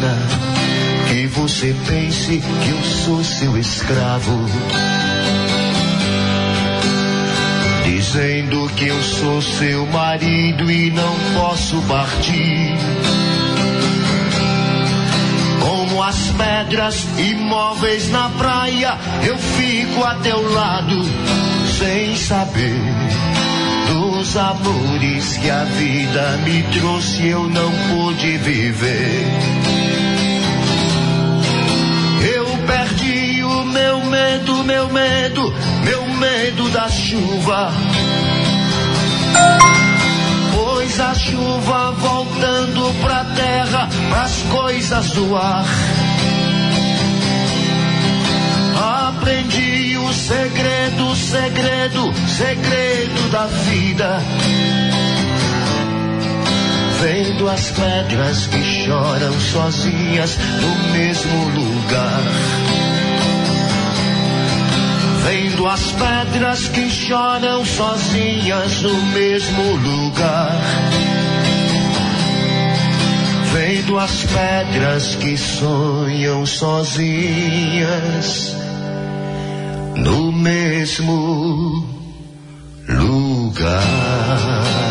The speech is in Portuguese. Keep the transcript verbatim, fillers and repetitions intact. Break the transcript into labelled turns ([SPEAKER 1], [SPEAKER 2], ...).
[SPEAKER 1] pena que você pense que eu sou seu escravo, dizendo que eu sou seu marido e não posso partir. Como as pedras imóveis na praia, eu fico a teu lado, sem saber dos amores que a vida me trouxe, eu não pude viver. Eu perdi o meu medo, meu medo, meu medo da chuva, pois a chuva voltando pra terra, pras coisas do ar. Aprendi o segredo, segredo, segredo da vida, vendo as pedras que choram sozinhas no mesmo lugar. Vendo as pedras que choram sozinhas no mesmo lugar. Vendo as pedras que sonham sozinhas no mesmo lugar.